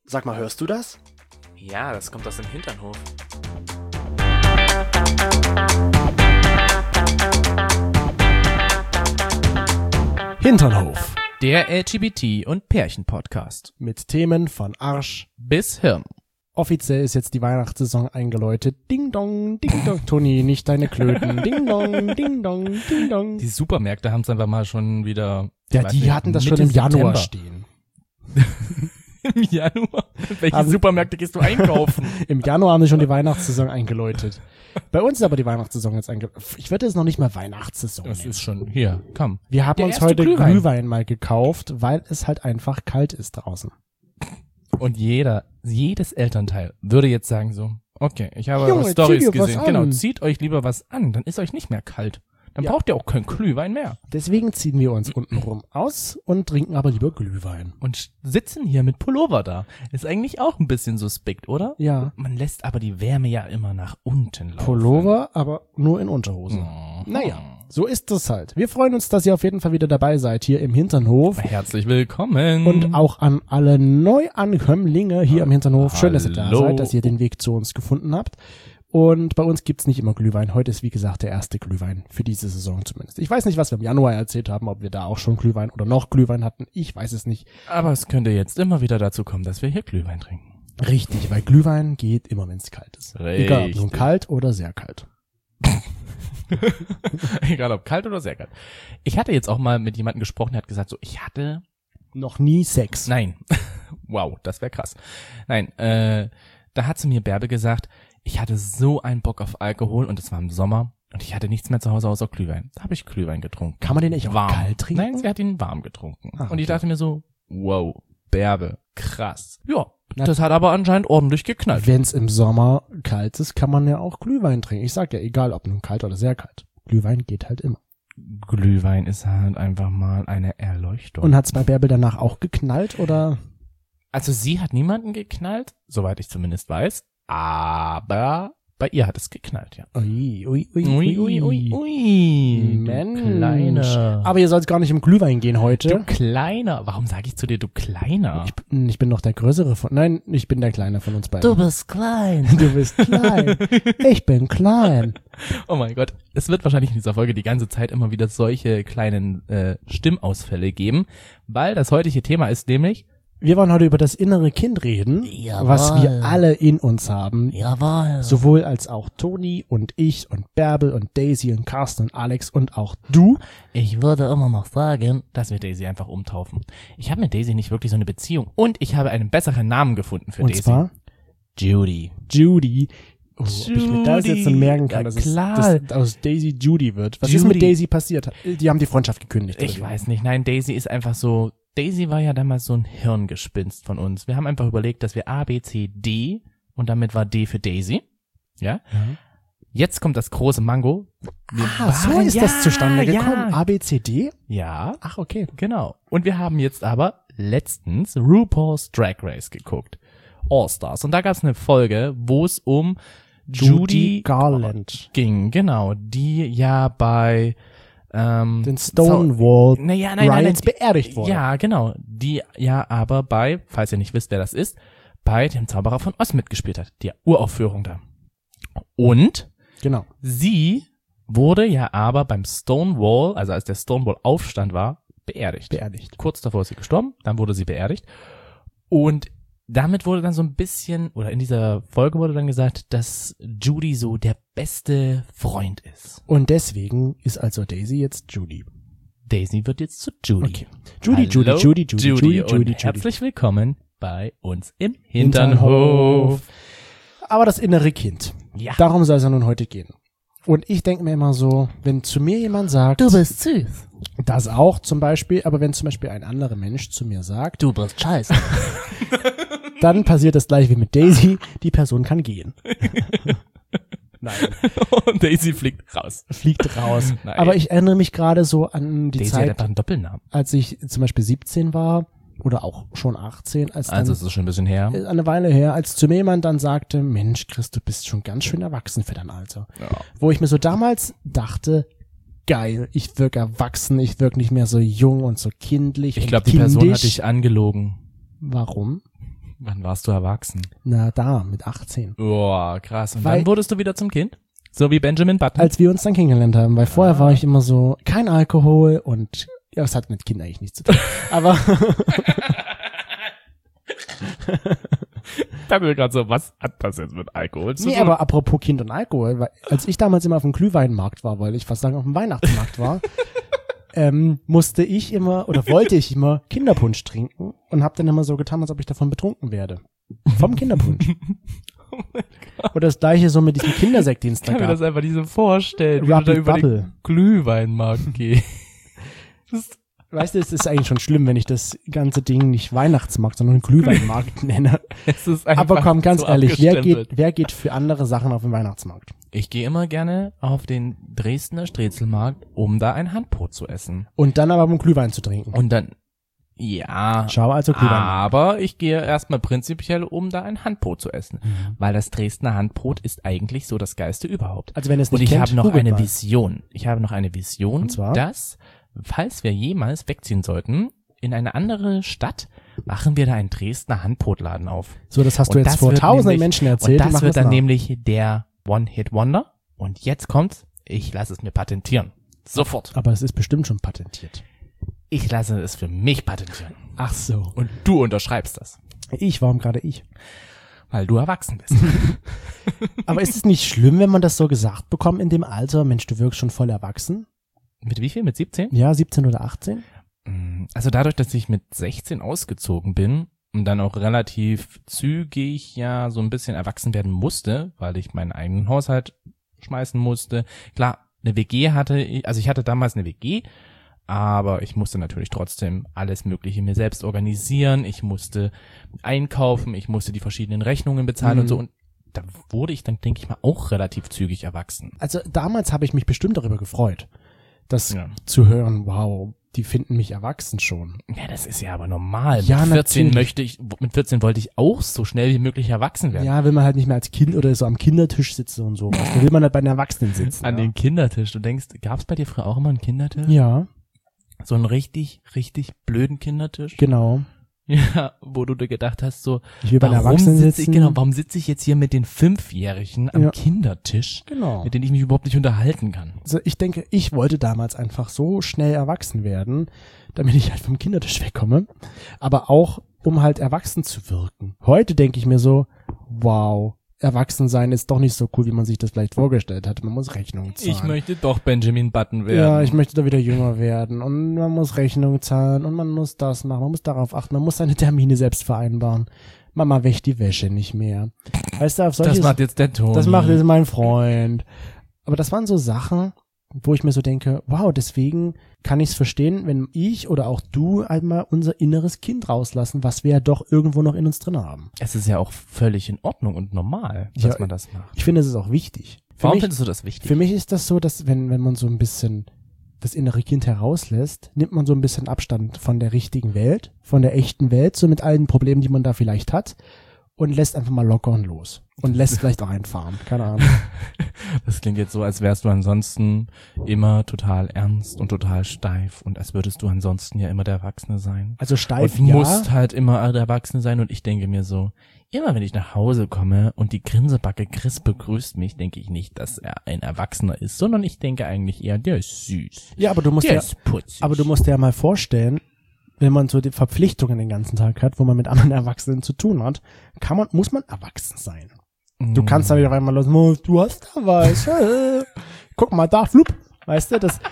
Sag mal, hörst du das? Ja, das kommt aus dem Hinternhof. Hinternhof. Der LGBT- und Pärchen-Podcast. Mit Themen von Arsch bis Hirn. Offiziell ist jetzt die Weihnachtssaison eingeläutet. Ding dong, ding dong. Toni, nicht deine Klöten. Ding dong, ding dong, ding dong. Die Supermärkte haben es einfach mal schon wieder... Ja, die hatten das schon im Januar stehen. Im Januar? Welche Supermärkte gehst du einkaufen? Im Januar haben sie schon die Weihnachtssaison eingeläutet. Bei uns ist aber die Weihnachtssaison jetzt eingeläutet. Ich würde es noch nicht mal Weihnachtssaison Das nennen. ist schon... Hier, komm. Wir haben uns heute Glühwein mal gekauft, weil es halt einfach kalt ist draußen. Und jedes Elternteil würde jetzt sagen so, okay, ich habe Junge, Storys gesehen. was an. Genau, zieht euch lieber was an, dann ist euch nicht mehr kalt. Dann braucht ihr auch keinen Glühwein mehr. Deswegen ziehen wir uns untenrum aus und trinken aber lieber Glühwein. Und sitzen hier mit Pullover da. Ist eigentlich auch ein bisschen suspekt, oder? Ja. Man lässt aber die Wärme ja immer nach unten laufen. Pullover, aber nur in Unterhosen. Naja, so ist es halt. Wir freuen uns, dass ihr auf jeden Fall wieder dabei seid hier im Hinternhof. Herzlich willkommen. Und auch an alle Neuankömmlinge hier im Hinternhof. Schön, dass ihr da Hallo. seid, dass ihr den Weg zu uns gefunden habt. Und bei uns gibt's nicht immer Glühwein. Heute ist, wie gesagt, der erste Glühwein für diese Saison zumindest. Ich weiß nicht, was wir im Januar erzählt haben, ob wir da auch schon Glühwein oder noch Glühwein hatten. Ich weiß es nicht. Aber es könnte jetzt immer wieder dazu kommen, dass wir hier Glühwein trinken. Richtig, weil Glühwein geht immer, wenn es kalt ist. Egal, ob nun kalt oder sehr kalt. Egal ob kalt oder sehr kalt. Ich hatte jetzt auch mal mit jemandem gesprochen, der hat gesagt so, ich hatte... Noch nie Sex. Nein. Wow, das wäre krass. Nein, da hat zu mir Bärbe gesagt, ich hatte so einen Bock auf Alkohol und es war im Sommer und ich hatte nichts mehr zu Hause außer Glühwein. Da habe ich Glühwein getrunken. Kann man den nicht auch warm kalt trinken? Nein, sie hat ihn warm getrunken. Ach, und ich okay. dachte mir so, wow, Bärbe, krass. Ja, das hat aber anscheinend ordentlich geknallt. Wenn es im Sommer kalt ist, kann man ja auch Glühwein trinken. Ich sag ja, egal ob nun kalt oder sehr kalt. Glühwein geht halt immer. Glühwein ist halt einfach mal eine Erleuchtung. Und hat's bei Bärbel danach auch geknallt oder? Also sie hat niemanden geknallt, soweit ich zumindest weiß, aber bei ihr hat es geknallt, ja. Ui. Mensch. Du Kleiner. Aber ihr sollt gar nicht im Glühwein gehen heute. Du Kleiner. Warum sage ich zu dir, du Kleiner? Ich bin doch der Größere von... Nein, ich bin der Kleine von uns beiden. Du bist klein. Du bist klein. Ich bin klein. Oh mein Gott. Es wird wahrscheinlich in dieser Folge die ganze Zeit immer wieder solche kleinen Stimmausfälle geben, weil das heutige Thema ist nämlich... Wir wollen heute über das innere Kind reden, Jawohl. was wir alle in uns haben. Jawohl. Sowohl als auch Toni und ich und Bärbel und Daisy und Carsten und Alex und auch du. Ich würde immer noch sagen, dass wir Daisy einfach umtaufen. Ich habe mit Daisy nicht wirklich so eine Beziehung und ich habe einen besseren Namen gefunden für Und Daisy. zwar Judy. Judy. Oh, ob ich mir das jetzt so merken kann, Ja, dass klar. es aus Daisy Judy wird. Was Judy. ist mit Daisy passiert? Die haben die Freundschaft gekündigt. Ich oder? weiß nicht. Nein, Daisy ist einfach so... Daisy war ja damals so ein Hirngespinst von uns. Wir haben einfach überlegt, dass wir A, B, C, D und damit war D für Daisy. Ja? Jetzt kommt das große Mango. So ist das zustande gekommen. Ja. A, B, C, D? Ja, Ach, okay. genau. Und wir haben jetzt aber letztens RuPaul's Drag Race geguckt. All Stars. Und da gab es eine Folge, wo es um Judy Garland. ging. Genau. Die ja bei Den Stonewall Riots beerdigt wurde. Ja, genau. Die ja aber bei, falls ihr nicht wisst, wer das ist, bei dem Zauberer von Oz mitgespielt hat. Die Uraufführung da. Und Genau. sie wurde ja aber beim Stonewall, also als der Stonewall-Aufstand war, beerdigt. Kurz davor ist sie gestorben, dann wurde sie beerdigt. Und damit wurde dann so ein bisschen, oder in dieser Folge wurde dann gesagt, dass Judy so der beste Freund ist. Und deswegen ist also Daisy jetzt Judy. Daisy wird jetzt zu Judy. Okay. Judy. Und herzlich willkommen bei uns im Hinternhof. Aber das innere Kind. Ja. Darum soll es ja nun heute gehen. Und ich denke mir immer so, wenn zu mir jemand sagt, du bist süß. das auch zum Beispiel, aber wenn zum Beispiel ein anderer Mensch zu mir sagt, Du bist scheiße. dann passiert das gleich wie mit Daisy, die Person kann gehen. Nein, Und Daisy fliegt raus. fliegt raus. Nein. Aber ich erinnere mich gerade so an die Daisy hat Zeit, einfach einen Doppelnamen. als ich zum Beispiel 17 war oder auch schon 18, als dann Also es ist schon ein bisschen her. eine Weile her, als zu mir jemand dann sagte, Mensch, Chris, du bist schon ganz schön erwachsen für dein Alter. Ja. Wo ich mir so damals dachte, geil, ich wirke erwachsen, ich wirke nicht mehr so jung und so kindlich. Ich und glaube, die Person kindisch. hat dich angelogen. Warum? Wann warst du erwachsen? Na, da, mit 18. Boah, krass. Und Weil- dann wurdest du wieder zum Kind? So wie Benjamin Button? Als wir uns dann kennengelernt haben, weil vorher war ich immer so, kein Alkohol und, ja, das hat mit Kindern eigentlich nichts zu tun. Aber, Ich dachte mir gerade so, was hat das jetzt mit Alkohol zu nee, tun? aber apropos Kind und Alkohol, weil, als ich damals immer auf dem Glühweinmarkt war, weil ich fast sagen auf dem Weihnachtsmarkt war, musste ich immer, oder wollte ich immer Kinderpunsch trinken und habe dann immer so getan, als ob ich davon betrunken werde. Vom Kinderpunsch. Oder das gleiche so mit diesem Kindersekt, den es Ich da kann mir das gab. einfach nicht so vorstellen, wie du da Rubbly über den Bubble. Glühweinmarkt gehst. Weißt du, es ist eigentlich schon schlimm, wenn ich das ganze Ding nicht Weihnachtsmarkt, sondern Glühweinmarkt nenne. Es ist einfach Aber komm, ganz so ehrlich, abgestempelt. wer geht für andere Sachen auf den Weihnachtsmarkt? Ich gehe immer gerne auf den Dresdner Strezelmarkt, um da ein Handbrot zu essen. Und dann aber um Glühwein zu trinken. Und dann, ja, Schau also Glühwein. aber ich gehe erstmal prinzipiell, um da ein Handbrot zu essen. Weil das Dresdner Handbrot ist eigentlich so das Geilste überhaupt. Also wenn es Und nicht ich kennt, habe noch googelt eine mal. Vision. Ich habe noch eine Vision, Und zwar? dass, falls wir jemals wegziehen sollten, in eine andere Stadt, machen wir da einen Dresdner Handbrotladen auf. So, das hast du Und jetzt das vor wird tausenden nämlich- Menschen Und erzählt. das mach wird dann nach. nämlich der One-Hit-Wonder. Und jetzt kommt's, ich lasse es mir patentieren. Sofort. Aber es ist bestimmt schon patentiert. Ich lasse es für mich patentieren. Ach so. Und du unterschreibst das, Warum gerade ich? weil du erwachsen bist. Aber ist es nicht schlimm, wenn man das so gesagt bekommt in dem Alter? Mensch, du wirkst schon voll erwachsen. Mit wie viel? Mit 17? Ja, 17 oder 18? Also dadurch, dass ich mit 16 ausgezogen bin und dann auch relativ zügig ja so ein bisschen erwachsen werden musste, weil ich meinen eigenen Haushalt schmeißen musste. Klar, eine WG hatte ich, also ich hatte damals eine WG, aber ich musste natürlich trotzdem alles Mögliche mir selbst organisieren. Ich musste einkaufen, ich musste die verschiedenen Rechnungen bezahlen und so. Und da wurde ich dann, denke ich mal, auch relativ zügig erwachsen. Also damals habe ich mich bestimmt darüber gefreut, das Ja. zu hören, wow, die finden mich erwachsen schon. Ja, das ist ja aber normal. Ja, mit 14 natürlich. mit 14 wollte ich auch so schnell wie möglich erwachsen werden. Ja, will man halt nicht mehr als Kind oder so am Kindertisch sitzen und sowas. Da will man halt bei den Erwachsenen sitzen. An ja. den Kindertisch. Du denkst, gab's bei dir früher auch immer einen Kindertisch? Ja, So einen richtig, richtig blöden Kindertisch? genau. Ja, wo du dir gedacht hast, so, Ich will bei den warum Erwachsenen sitze ich, sitzen. genau, warum sitze ich jetzt hier mit den 5-Jährigen am Ja. Kindertisch, Genau. mit denen ich mich überhaupt nicht unterhalten kann? Also ich denke, ich wollte damals einfach so schnell erwachsen werden, damit ich halt vom Kindertisch wegkomme. Aber auch, um halt erwachsen zu wirken. Heute denke ich mir so, wow, erwachsen sein ist doch nicht so cool, wie man sich das vielleicht vorgestellt hat. Man muss Rechnungen zahlen. Ich möchte doch Benjamin Button werden. Ja, ich möchte da wieder jünger werden und man muss Rechnungen zahlen und man muss das machen, man muss darauf achten, man muss seine Termine selbst vereinbaren. Mama wäscht die Wäsche nicht mehr. Weißt du, auf solches, das macht jetzt der Toni. das macht jetzt mein Freund. Aber das waren so Sachen, wo ich mir so denke, wow, deswegen kann ich es verstehen, wenn ich oder auch du einmal unser inneres Kind rauslassen, was wir ja doch irgendwo noch in uns drin haben. Es ist ja auch völlig in Ordnung und normal, dass Ja, man das macht. Ich finde, es ist auch wichtig. Warum findest du das wichtig? Für mich ist das so, dass wenn man so ein bisschen das innere Kind herauslässt, nimmt man so ein bisschen Abstand von der richtigen Welt, von der echten Welt, so mit allen Problemen, die man da vielleicht hat und lässt einfach mal locker und los. Und lässt vielleicht auch einfahren, keine Ahnung. Das klingt jetzt so, als wärst du ansonsten immer total ernst und total steif und als würdest du ansonsten ja immer der Erwachsene sein. Also steif, Und ja. musst halt immer der Erwachsene sein und ich denke mir so, immer wenn ich nach Hause komme und die Grinsebacke Chris begrüßt mich, denke ich nicht, dass er ein Erwachsener ist, sondern ich denke eigentlich eher, der ist süß. Ja, aber du musst Der ja, ist putzig. aber du musst dir ja mal vorstellen, wenn man so die Verpflichtungen den ganzen Tag hat, wo man mit anderen Erwachsenen zu tun hat, muss man erwachsen sein. Du kannst da wieder einmal los, du hast da was, guck mal da, flup, weißt du, das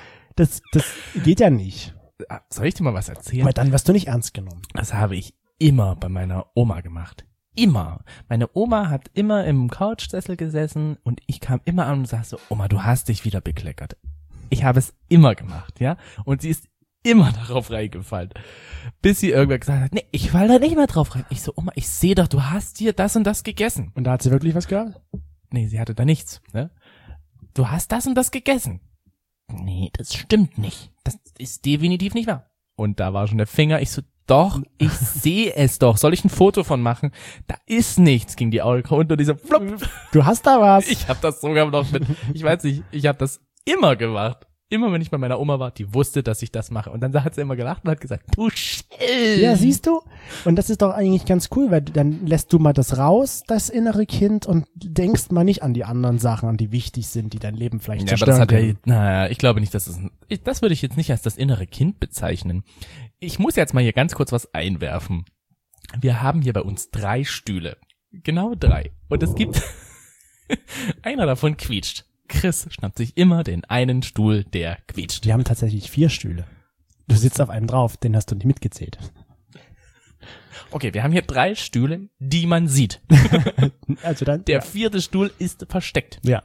geht ja nicht, Soll ich dir mal was erzählen? weil dann wirst du nicht ernst genommen. Das habe ich immer bei meiner Oma gemacht. Immer. Meine Oma hat immer im Couchsessel gesessen und ich kam immer an und sagte so, Oma, du hast dich wieder bekleckert. Ich habe es immer gemacht, ja? Und sie ist immer darauf reingefallen. Bis sie irgendwann gesagt hat, nee, ich fall da nicht mehr drauf rein. Ich so, Oma, ich sehe doch, du hast hier das und das gegessen. Und da hat sie wirklich was gehabt? Nee, sie hatte da nichts, ne? Du hast das und das gegessen. Nee, das stimmt nicht. Das ist definitiv nicht wahr. Und da war schon der Finger, ich so, doch, ich sehe es doch. Soll ich ein Foto von machen? Da ist nichts, ging die Augen runter und dieser Flop. Du hast da was. Ich habe das sogar noch mit, ich weiß nicht, ich habe das immer gemacht. Immer wenn ich bei meiner Oma war, die wusste, dass ich das mache. Und dann hat sie immer gelacht und hat gesagt, du Schätzchen. Ja, siehst du? Und das ist doch eigentlich ganz cool, weil dann lässt du mal das raus, das innere Kind, und denkst mal nicht an die anderen Sachen, an die wichtig sind, die dein Leben vielleicht Ja, aber das zerstören hat ja, ich glaube nicht, das würde ich jetzt nicht als das innere Kind bezeichnen. Ich muss jetzt mal hier ganz kurz was einwerfen. Wir haben hier bei uns 3 Stühle. Genau 3. Und es gibt, einer davon quietscht. Chris schnappt sich immer den einen Stuhl, der quietscht. Wir haben tatsächlich 4 Stühle. Du sitzt auf einem drauf, den hast du nicht mitgezählt. Okay, wir haben hier 3 Stühle, die man sieht. Also dann. Der 4. Stuhl ist versteckt. Ja.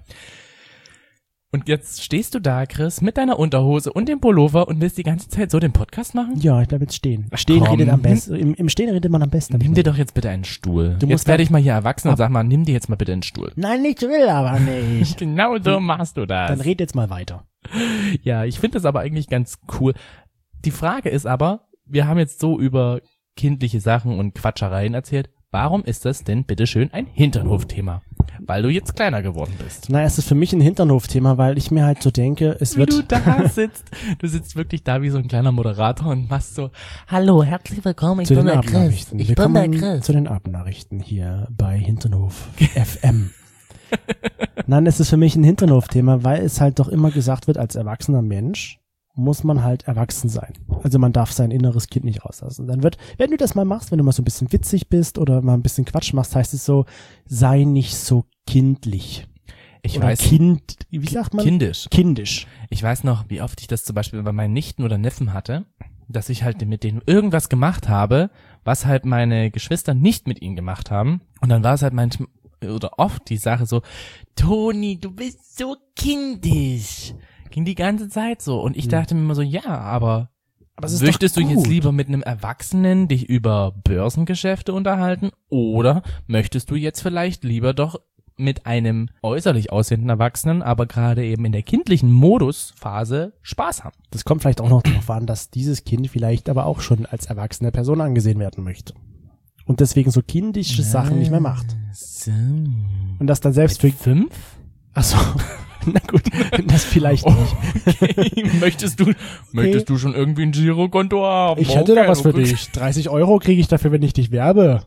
Und jetzt stehst du da, Chris, mit deiner Unterhose und dem Pullover und willst die ganze Zeit so den Podcast machen? Ja, ich bleib jetzt stehen. Stehen komm. redet am besten. Im Stehen redet man am besten. Nimm dir doch jetzt bitte einen Stuhl. Du musst Jetzt werde ich mal hier erwachsen und sag mal, nimm dir jetzt mal bitte einen Stuhl. Nein, ich will aber nicht. Genau so machst du das. Dann red jetzt mal weiter. Ja, ich finde das aber eigentlich ganz cool. Die Frage ist aber, wir haben jetzt so über kindliche Sachen und Quatschereien erzählt. Warum ist das denn bitteschön ein Hinternhof-Thema? Weil du jetzt kleiner geworden bist. Na, es ist für mich ein Hinternhof-Thema, weil ich mir halt so denke, es wird... Wie du da sitzt. Du sitzt wirklich da wie so ein kleiner Moderator und machst so, Hallo, herzlich willkommen, ich zu bin den der Chris. Abendnachrichten. Ich Wir bin der kommen Chris. zu den Abendnachrichten hier bei Hinternhof FM. Nein, es ist für mich ein Hinternhof-Thema, weil es halt doch immer gesagt wird, als erwachsener Mensch muss man halt erwachsen sein. Also man darf sein inneres Kind nicht rauslassen. Dann wird, wenn du das mal machst, wenn du mal so ein bisschen witzig bist oder mal ein bisschen Quatsch machst, heißt es so, sei nicht so kindlich. ich Oder weiß, wie sagt man? kindisch. Kindisch. Ich weiß noch, wie oft ich das zum Beispiel bei meinen Nichten oder Neffen hatte, dass ich halt mit denen irgendwas gemacht habe, was halt meine Geschwister nicht mit ihnen gemacht haben. Und dann war es halt manchmal oder oft die Sache so, Toni, du bist so kindisch. Ging die ganze Zeit so. Und ich dachte mir immer so, ja, aber es ist möchtest doch du jetzt gut. lieber mit einem Erwachsenen dich über Börsengeschäfte unterhalten oder möchtest du jetzt vielleicht lieber doch mit einem äußerlich aussehenden Erwachsenen, aber gerade eben in der kindlichen Modusphase Spaß haben? Das kommt vielleicht auch noch darauf an, dass dieses Kind vielleicht aber auch schon als erwachsene Person angesehen werden möchte. Und deswegen so kindische Sachen nicht mehr macht. So. Und das dann selbst für... 5? Achso, na gut, das vielleicht nicht. Okay. Möchtest du schon irgendwie ein Girokonto haben? Ich hätte da was für okay. dich. 30 € kriege ich dafür, wenn ich dich werbe.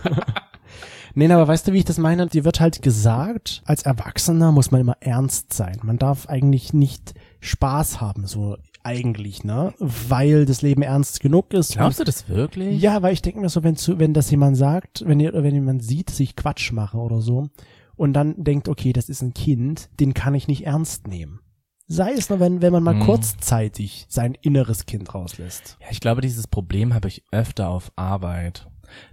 Nee, aber weißt du, wie ich das meine? Dir wird halt gesagt, als Erwachsener muss man immer ernst sein. Man darf eigentlich nicht Spaß haben, so eigentlich, ne? Weil das Leben ernst genug ist. Glaubst du das wirklich? Ja, weil ich denke mir so, wenn das jemand sagt, wenn jemand sieht, dass ich Quatsch mache oder so, und dann denkt, okay, das ist ein Kind, den kann ich nicht ernst nehmen. Sei es nur, wenn man mal kurzzeitig sein inneres Kind rauslässt. Ja, ich glaube, dieses Problem habe ich öfter auf Arbeit.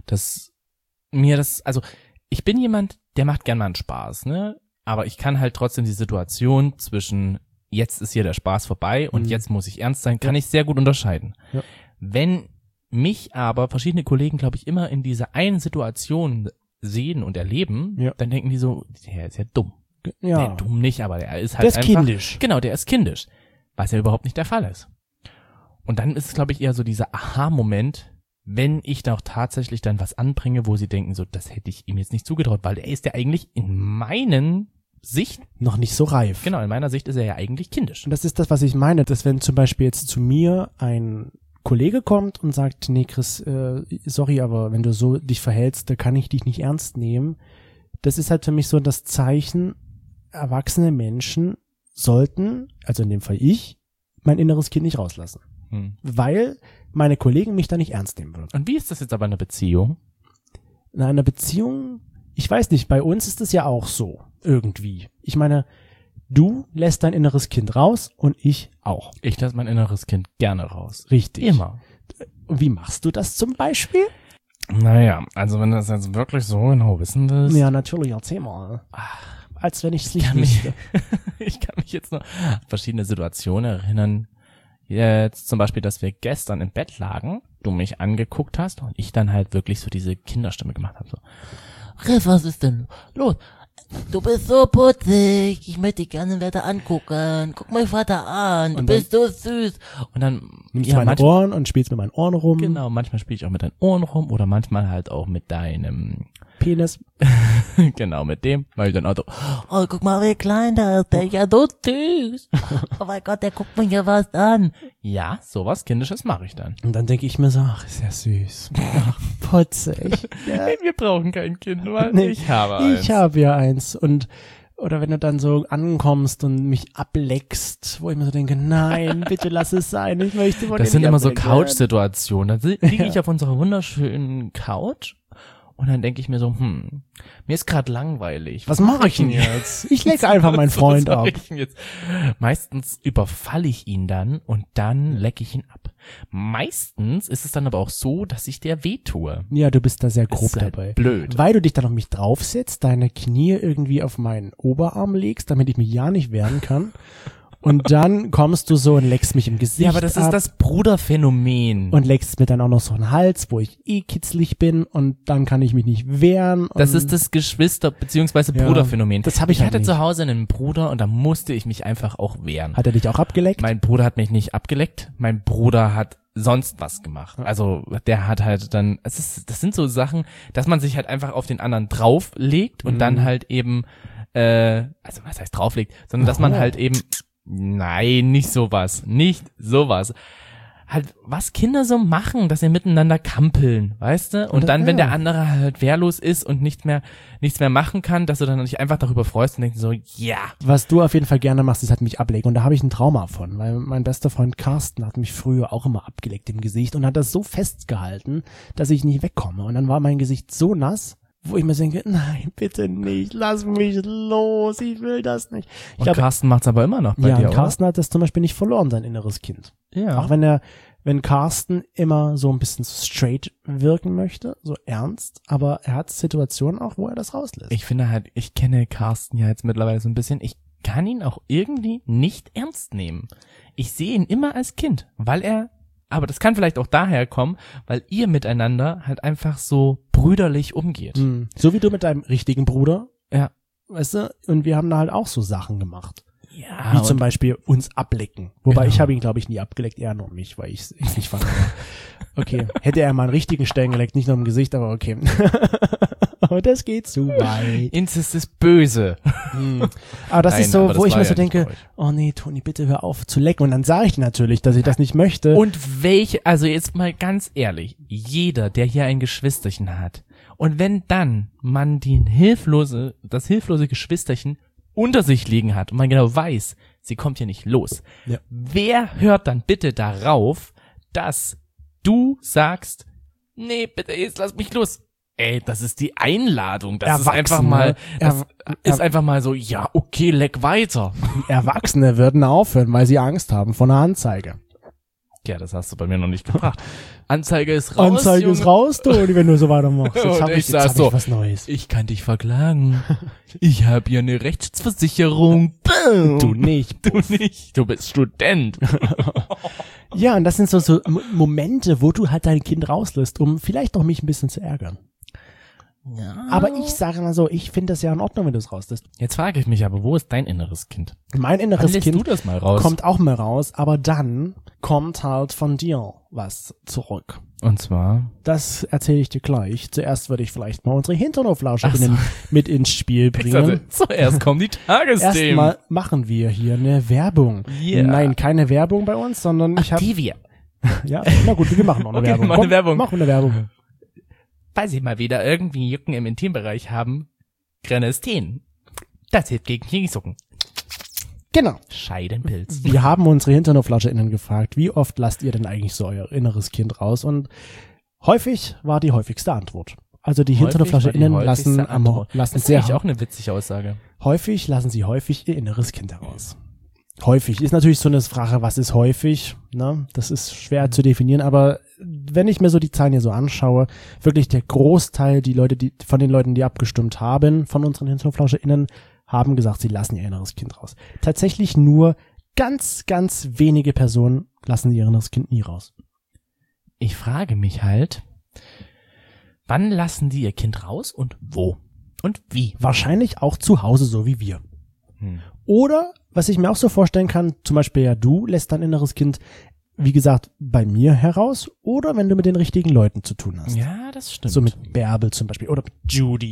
Also ich bin jemand, der macht gern mal einen Spaß, ne? Aber ich kann halt trotzdem die Situation zwischen jetzt ist hier der Spaß vorbei und jetzt muss ich ernst sein, kann ich sehr gut unterscheiden. Ja. Wenn mich aber verschiedene Kollegen, glaube ich, immer in dieser einen Situation sehen und erleben, dann denken die so, der ist ja dumm. Ja. Nee, dumm nicht, aber der ist halt Der ist einfach kindisch. Genau, der ist kindisch, was ja überhaupt nicht der Fall ist. Und dann ist es, glaube ich, eher so dieser Aha-Moment, wenn ich da auch tatsächlich dann was anbringe, wo sie denken, so, das hätte ich ihm jetzt nicht zugetraut, weil er ist ja eigentlich in meinen Sicht Noch nicht so reif. Genau, in meiner Sicht ist er ja eigentlich kindisch. Und das ist das, was ich meine, dass wenn zum Beispiel jetzt zu mir ein Kollege kommt und sagt, nee, Chris, sorry, aber wenn du so dich verhältst, da kann ich dich nicht ernst nehmen. Das ist halt für mich so das Zeichen, erwachsene Menschen sollten, also in dem Fall ich, mein inneres Kind nicht rauslassen. Weil meine Kollegen mich da nicht ernst nehmen würden. Und wie ist das jetzt aber in einer Beziehung? In einer Beziehung, ich weiß nicht, bei uns ist es ja auch so, irgendwie. Ich meine, du lässt dein inneres Kind raus und ich auch. Ich lasse mein inneres Kind gerne raus. Richtig. Immer. Und wie machst du das zum Beispiel? Naja, also wenn du das jetzt wirklich so genau wissen willst. Ja, natürlich, erzähl mal. Als wenn ich es nicht wüsste. Ich kann mich jetzt noch an verschiedene Situationen erinnern. Jetzt zum Beispiel, dass wir gestern im Bett lagen, du mich angeguckt hast und ich dann halt wirklich so diese Kinderstimme gemacht habe. So. Chris, was ist denn los? Du bist so putzig. Ich möchte dich gerne weiter angucken. Guck mein Vater an. Du Und bist so süß. Und dann Nimmst meine Ohren und spielst mit meinen Ohren rum. Genau, manchmal spiele ich auch mit deinen Ohren rum oder manchmal halt auch mit deinem Penis. genau, mit dem, weil ich dann auch so, Oh, guck mal, wie klein der ist. Der ist ja so süß. Oh mein Gott, der guckt mich ja was an. Ja, sowas Kindisches mache ich dann. Und dann denke ich mir so, ach, ist ja süß. Ach, putzig. Ja. Nee, wir brauchen kein Kind, weil Nee, ich habe eins. Ich habe ja eins. Oder wenn du dann so ankommst und mich ableckst, wo ich mir so denke, nein, bitte lass es sein, ich möchte von dir Das sind nicht immer so ablecken. Couch-Situationen. Da liege ich auf unserer wunderschönen Couch und dann denke ich mir so, mir ist gerade langweilig. Was mache ich denn jetzt? Ich lecke einfach meinen Freund Was ab. mache ich denn jetzt? Meistens überfalle ich ihn dann und dann lecke ich ihn ab. Meistens ist es dann aber auch so, dass ich der wehtue. Ja, du bist da sehr Das grob ist halt dabei. blöd. Weil du dich dann auf mich draufsetzt, deine Knie irgendwie auf meinen Oberarm legst, damit ich mich ja nicht wehren kann. Und dann kommst du so und leckst mich im Gesicht Ja, aber das ist ab das Bruderphänomen. und leckst mir dann auch noch so einen Hals, wo ich kitzlig bin und dann kann ich mich nicht wehren. Das und ist das Geschwister- bzw. Ja, Bruderphänomen. das hab ich halt hatte nicht. zu Hause einen Bruder und da musste ich mich einfach auch wehren. Hat er dich auch abgeleckt? Mein Bruder hat mich nicht abgeleckt. Mein Bruder hat sonst was gemacht. Also der hat halt dann, das sind so Sachen, dass man sich halt einfach auf den anderen drauflegt und dann halt eben, also was heißt drauflegt, sondern dass man halt eben, nein, nicht sowas. Halt, was Kinder so machen, dass sie miteinander kampeln, weißt du? Und dann, wenn der andere halt wehrlos ist und nichts mehr machen kann, dass du dann dich einfach darüber freust und denkst so, ja. Was du auf jeden Fall gerne machst, ist halt mich ablecken. Und da habe ich ein Trauma von, weil mein bester Freund Carsten hat mich früher auch immer abgeleckt im Gesicht und hat das so festgehalten, dass ich nicht wegkomme. Und dann war mein Gesicht so nass, wo ich mir denke, nein, bitte nicht, lass mich los, ich will das nicht. Ich Und glaube, Carsten macht's aber immer noch bei dir, und Carsten hat das zum Beispiel nicht verloren, sein inneres Kind. Ja. Auch wenn Carsten immer so ein bisschen straight wirken möchte, so ernst, aber er hat Situationen auch, wo er das rauslässt. Ich finde halt, ich kenne Carsten ja jetzt mittlerweile so ein bisschen, ich kann ihn auch irgendwie nicht ernst nehmen. Ich sehe ihn immer als Kind, aber das kann vielleicht auch daher kommen, weil ihr miteinander halt einfach so brüderlich umgeht. So wie du mit deinem richtigen Bruder, Ja. weißt du, und wir haben da halt auch so Sachen gemacht. Ja, Wie zum Beispiel uns ablecken. Wobei Genau. ich habe ihn, glaube ich, nie abgeleckt, er nur mich, weil ich nicht fand. Okay, hätte er mal einen richtigen Stellen geleckt, nicht nur im Gesicht, aber okay. Aber das geht zu weit. Inzest ist böse. Aber das Nein, ist so, aber das wo ich war mir ja so nicht denke, bei euch. oh nee, Toni, bitte hör auf zu lecken. Und dann sage ich dir natürlich, dass ich das nicht möchte. Und also jetzt mal ganz ehrlich, jeder, der hier ein Geschwisterchen hat, und wenn dann man das hilflose Geschwisterchen unter sich liegen hat und man genau weiß, sie kommt hier nicht los, Ja. wer hört dann bitte darauf, dass du sagst, nee, bitte jetzt lass mich los. Ey, das ist die Einladung. Das ist einfach mal, ist einfach mal so, ja, okay, leck weiter. Erwachsene würden aufhören, weil sie Angst haben vor einer Anzeige. Ja, das hast du bei mir noch nicht gebracht. Anzeige ist raus. Anzeige Junge. ist raus, Toni, wenn du so weitermachst. Jetzt Und hab ich ich, sag jetzt hab so, ich was Neues. Ich kann dich verklagen. Ich habe hier eine Rechtsversicherung. Du nicht. Du nicht. Du bist Student. Ja, und das sind so Momente, wo du halt dein Kind rauslässt, um vielleicht noch mich ein bisschen zu ärgern. Ja. Aber ich sage mal so, ich finde das ja in Ordnung, wenn du es rauslässt. Jetzt frage ich mich aber, wo ist dein inneres Kind? Mein Wann inneres lässt du Kind das mal raus? kommt auch mal raus, aber dann kommt halt von dir was zurück. Und zwar? Das erzähle ich dir gleich. Zuerst würde ich vielleicht mal unsere HinternoflauscherInnen mit ins Spiel bringen. Zuerst kommen die Tagesthemen. Erstmal machen wir hier eine Werbung. Yeah. Nein, keine Werbung bei uns, sondern ich habe Activia. ja, na gut, wir machen noch eine Okay, Werbung. mach eine Werbung. Mach eine Werbung. Falls Sie mal wieder irgendwie Jucken im Intimbereich haben, Grenestin. Das hilft gegen Kniesucken. Genau. Scheidenpilz. Wir haben unsere HinternoflauscherInnen gefragt, wie oft lasst ihr denn eigentlich so euer inneres Kind raus? Und häufig war die häufigste Antwort. Also die HinternoflauscherInnen lassen sehr auch eine witzige Aussage. häufig lassen sie häufig ihr inneres Kind heraus. Häufig ist natürlich so eine Frage, was ist häufig? Ne? Das ist schwer zu definieren, aber wenn ich mir so die Zahlen hier so anschaue, wirklich der Großteil von den Leuten, die abgestimmt haben, von unseren HinternoflauscherInnen, haben gesagt, sie lassen ihr inneres Kind raus. Tatsächlich nur ganz, ganz wenige Personen lassen ihr inneres Kind nie raus. Ich frage mich halt, wann lassen die ihr Kind raus und wo? Und wie? Wahrscheinlich auch zu Hause, so wie wir. Hm. Oder, was ich mir auch so vorstellen kann, zum Beispiel ja du lässt dein inneres Kind, wie gesagt, bei mir heraus oder wenn du mit den richtigen Leuten zu tun hast. Ja, das stimmt. So mit Bärbel zum Beispiel oder mit Judy.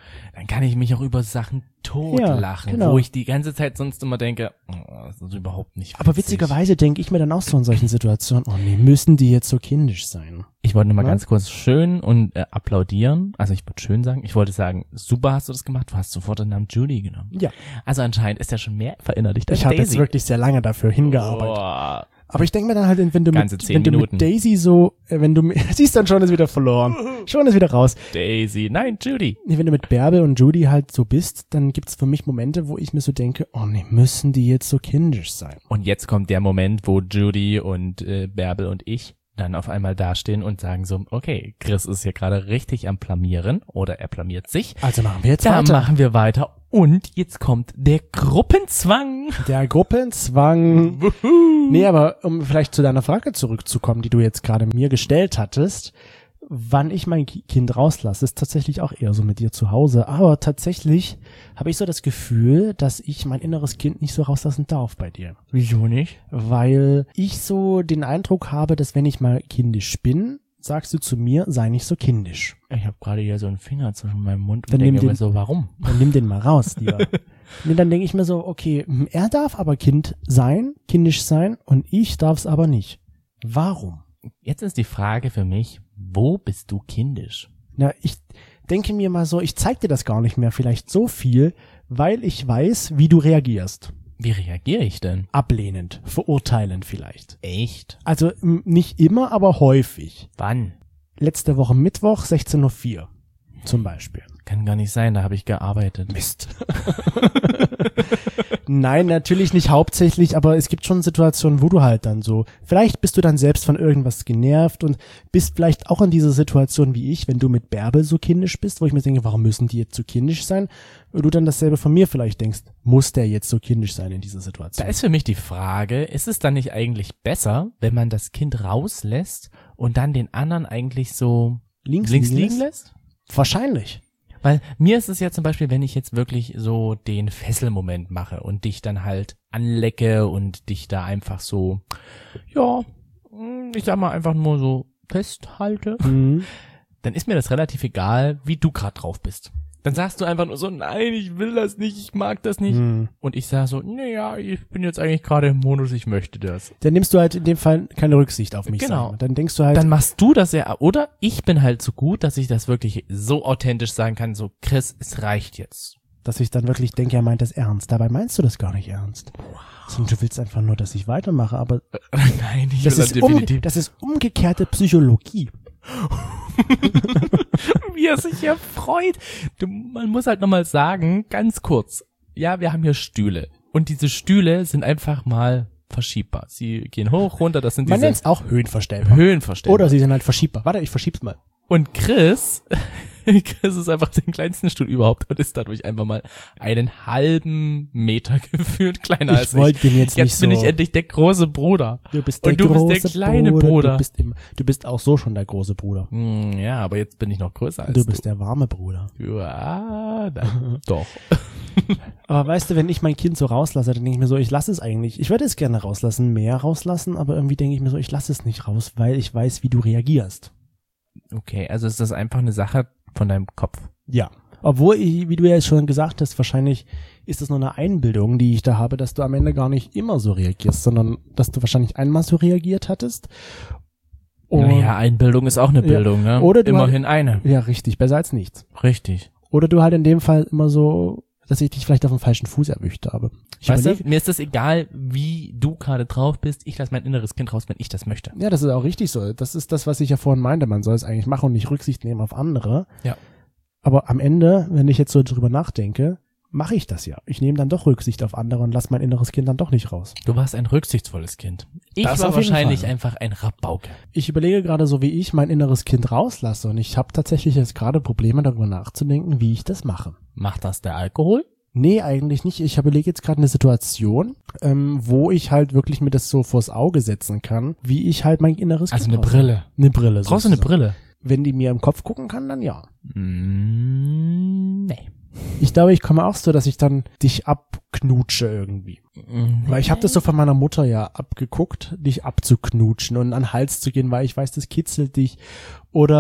dann kann ich mich auch über Sachen totlachen, genau. wo ich die ganze Zeit sonst immer denke, das ist überhaupt nicht witzig. Aber witzigerweise denke ich mir dann auch so in solchen Situationen, oh nee, müssen die jetzt so kindisch sein? Ich wollte nur mal ganz kurz schön und applaudieren. Also ich würde schön sagen. Ich wollte sagen, super hast du das gemacht. Du hast sofort den Namen Judy genommen. Ja. Also anscheinend ist er schon mehr verinnerlicht als Ich habe Daisy. jetzt wirklich sehr lange dafür hingearbeitet. Boah. Aber ich denke mir dann halt, wenn du Ganze mit 10 Minuten. Daisy so, siehst dann schon ist wieder verloren. Schon ist wieder raus. Daisy, nein, Judy. Nee, wenn du mit Bärbel und Judy halt so bist, dann gibt's für mich Momente, wo ich mir so denke, oh nee, müssen die jetzt so kindisch sein? Und jetzt kommt der Moment, wo Judy und Bärbel und ich dann auf einmal dastehen und sagen so, okay, Chris ist hier gerade richtig am Blamieren oder er blamiert sich. Also machen wir jetzt Da weiter. machen wir weiter und jetzt kommt der Gruppenzwang. Der Gruppenzwang. Nee, aber um vielleicht zu deiner Frage zurückzukommen, die du jetzt gerade mir gestellt hattest, wann ich mein Kind rauslasse, ist tatsächlich auch eher so mit dir zu Hause. Aber tatsächlich habe ich so das Gefühl, dass ich mein inneres Kind nicht so rauslassen darf bei dir. Wieso nicht? Weil ich so den Eindruck habe, dass wenn ich mal kindisch bin, sagst du zu mir, sei nicht so kindisch. Ich habe gerade hier so einen Finger zwischen meinem Mund und Dann denke nimm mir den- so, warum? Dann nimm den mal raus, lieber. Nee, dann denke ich mir so, okay, er darf aber Kind sein, kindisch sein und ich darf es aber nicht. Warum? Jetzt ist die Frage für mich, wo bist du kindisch? Na, ich denke mir mal so, ich zeig dir das gar nicht mehr vielleicht so viel, weil ich weiß, wie du reagierst. Wie reagiere ich denn? Ablehnend, verurteilend vielleicht. Echt? Also nicht immer, aber häufig. Wann? Letzte Woche Mittwoch, 16:04 Uhr zum Beispiel. Kann gar nicht sein, da habe ich gearbeitet. Mist. Nein, natürlich nicht hauptsächlich, aber es gibt schon Situationen, wo du halt dann so, vielleicht bist du dann selbst von irgendwas genervt und bist vielleicht auch in dieser Situation wie ich, wenn du mit Bärbel so kindisch bist, wo ich mir denke, warum müssen die jetzt so kindisch sein? Und du dann dasselbe von mir vielleicht denkst, muss der jetzt so kindisch sein in dieser Da Situation? ist für mich die Frage, ist es dann nicht eigentlich besser, wenn man das Kind rauslässt und dann den anderen eigentlich so links liegen lässt? Wahrscheinlich. Weil mir ist es ja zum Beispiel, wenn ich jetzt wirklich so den Fesselmoment mache und dich dann halt anlecke und dich da einfach so, ja, ich sag mal einfach nur so festhalte, Mhm. dann ist mir das relativ egal, wie du gerade drauf bist. Dann sagst du einfach nur so, nein, ich will das nicht, ich mag das nicht. Mhm. Und ich sag so, naja, ich bin jetzt eigentlich gerade im Modus, ich möchte das. Dann nimmst du halt in dem Fall keine Rücksicht auf mich. Genau. sagen wir. Dann denkst du halt, Dann machst du das ja, oder ich bin halt so gut, dass ich das wirklich so authentisch sagen kann, so Chris, es reicht jetzt. dass ich dann wirklich denke, er meint das ernst. Dabei meinst du das gar nicht ernst. Sondern du willst einfach nur, dass ich weitermache, aber Nein, ich das will ist, dann definitiv. das ist umgekehrte Psychologie. Wie er sich ja freut. Man muss halt nochmal sagen, ganz kurz. Ja, wir haben hier Stühle. Und diese Stühle sind einfach mal verschiebbar. Sie gehen hoch, runter, das sind Man nennt diese es auch höhenverstellbar. Höhenverstellbar. Oder sie sind halt verschiebbar. Warte, ich verschieb's mal. Und Chris ist einfach den kleinsten Stuhl überhaupt und ist dadurch einfach mal einen halben Meter gefühlt kleiner als Ich wollte den jetzt nicht Jetzt bin so- ich endlich der große Bruder. Du bist der Und du große bist der kleine Bruder. Du bist auch so schon der große Bruder. Ja, aber jetzt bin ich noch größer als Du bist der warme Bruder. Ja, dann doch. Aber weißt du, wenn ich mein Kind so rauslasse, dann denke ich mir so, ich lasse es eigentlich. Ich würde es gerne rauslassen, mehr rauslassen, aber irgendwie denke ich mir so, ich lasse es nicht raus, weil ich weiß, wie du reagierst. Okay, also ist das einfach eine Sache von deinem Kopf. Ja. Obwohl, wie du ja jetzt schon gesagt hast, wahrscheinlich ist das nur eine Einbildung, die ich da habe, dass du am Ende gar nicht immer so reagierst, sondern dass du wahrscheinlich einmal so reagiert hattest. Und, Naja, Einbildung ist auch eine Bildung, ne? Oder du immerhin eine. ja, richtig, besser als nichts. Richtig. Oder du halt in dem Fall immer so, dass ich dich vielleicht auf dem falschen Fuß erwischt habe. Ich Weißt überleg- du, mir ist das egal, wie du gerade drauf bist. Ich lasse mein inneres Kind raus, wenn ich das möchte. Ja, das ist auch richtig so. Das ist das, was ich ja vorhin meinte. Man soll es eigentlich machen und nicht Rücksicht nehmen auf andere. Ja. Aber am Ende, wenn ich jetzt so drüber nachdenke, mache ich das ja. Ich nehme dann doch Rücksicht auf andere und lasse mein inneres Kind dann doch nicht raus. Du warst ein rücksichtsvolles Kind. Ich Das war auf jeden wahrscheinlich Fall. einfach ein Rabauke. Ich überlege gerade so, wie ich mein inneres Kind rauslasse und ich habe tatsächlich jetzt gerade Probleme darüber nachzudenken, wie ich das mache. Macht das der Alkohol? Nee, eigentlich nicht. Ich überlege jetzt gerade eine Situation, wo ich halt wirklich mir das so vors Auge setzen kann, wie ich halt mein inneres Also Kind eine rauslasse. Brille. Eine Brille. Brauchst du eine sozusagen. Brille? Wenn die mir im Kopf gucken kann, dann ja. Nee. Ich glaube, ich komme auch so, dass ich dann dich abknutsche irgendwie. Weil ich habe das so von meiner Mutter ja abgeguckt, dich abzuknutschen und an den Hals zu gehen, weil ich weiß, das kitzelt dich. Oder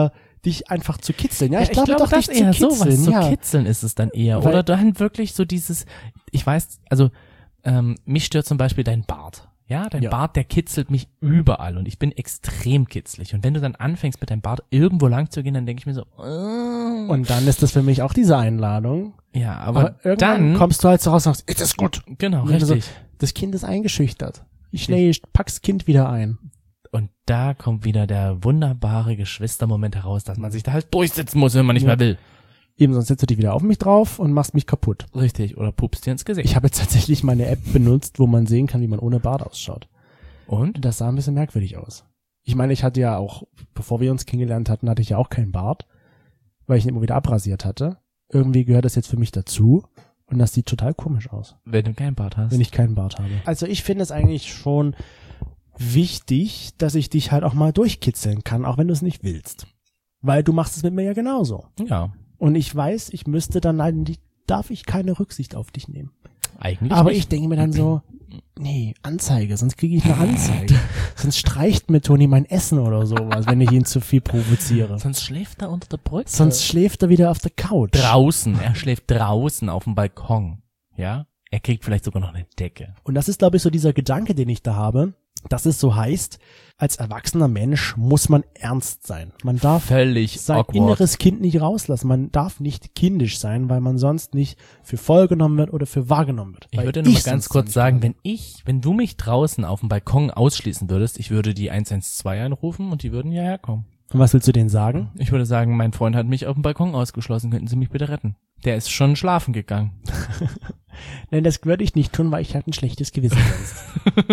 dich einfach zu kitzeln. Ja, ich glaube doch, dich das eher zu kitzeln. sowas. Ja. Zu kitzeln ist es dann eher. Weil- Oder dann wirklich so dieses, ich weiß, also mich stört zum Beispiel dein Bart. Ja, dein Bart, der kitzelt mich überall und ich bin extrem kitzlig. Und wenn du dann anfängst mit deinem Bart irgendwo lang zu gehen, dann denke ich mir so, Und dann ist das für mich auch diese Einladung. ja, aber irgendwann dann kommst du halt so raus und sagst, ist das gut? genau, Und dann so, richtig. das Kind ist eingeschüchtert. Ich pack's Kind wieder ein. Und da kommt wieder der wunderbare Geschwistermoment heraus, dass man sich da halt durchsetzen muss, wenn man nicht mehr will. Eben, sonst setzt du dich wieder auf mich drauf und machst mich kaputt. Richtig, oder pupst dir ins Gesicht. Ich habe jetzt tatsächlich meine App benutzt, wo man sehen kann, wie man ohne Bart ausschaut. Und? Das sah ein bisschen merkwürdig aus. Ich meine, ich hatte ja auch, bevor wir uns kennengelernt hatten, hatte ich ja auch keinen Bart, weil ich ihn immer wieder abrasiert hatte. Irgendwie gehört das jetzt für mich dazu und das sieht total komisch aus, Wenn du keinen Bart hast. wenn ich keinen Bart habe. Also ich finde es eigentlich schon wichtig, dass ich dich halt auch mal durchkitzeln kann, auch wenn du es nicht willst. Weil du machst es mit mir ja genauso. Ja, Und ich weiß, ich müsste dann eigentlich, darf ich keine Rücksicht auf dich nehmen. eigentlich Aber nicht. ich denke mir dann so, nee, Anzeige, sonst kriege ich eine Anzeige. Sonst streicht mir Toni mein Essen oder sowas, wenn ich ihn zu viel provoziere. Sonst schläft er unter der Brücke. Sonst schläft er wieder auf der Couch. draußen. Er schläft draußen auf dem Balkon. Ja? Er kriegt vielleicht sogar noch eine Decke. Und das ist, glaube ich, so dieser Gedanke, den ich da habe, dass es so heißt, als erwachsener Mensch muss man ernst sein. Man darf Völlig sein awkward. inneres Kind nicht rauslassen. Man darf nicht kindisch sein, weil man sonst nicht für voll genommen wird oder für wahrgenommen wird. Ich Weil würde nur mal sonst ganz kurz nicht sagen, kann. wenn du mich draußen auf dem Balkon ausschließen würdest, ich würde die 112 anrufen und die würden hierher kommen. Und was willst du denen sagen? Ich würde sagen, mein Freund hat mich auf dem Balkon ausgeschlossen, könnten Sie mich bitte retten? Der ist schon schlafen gegangen. Nein, das würde ich nicht tun, weil ich halt ein schlechtes Gewissen sonst.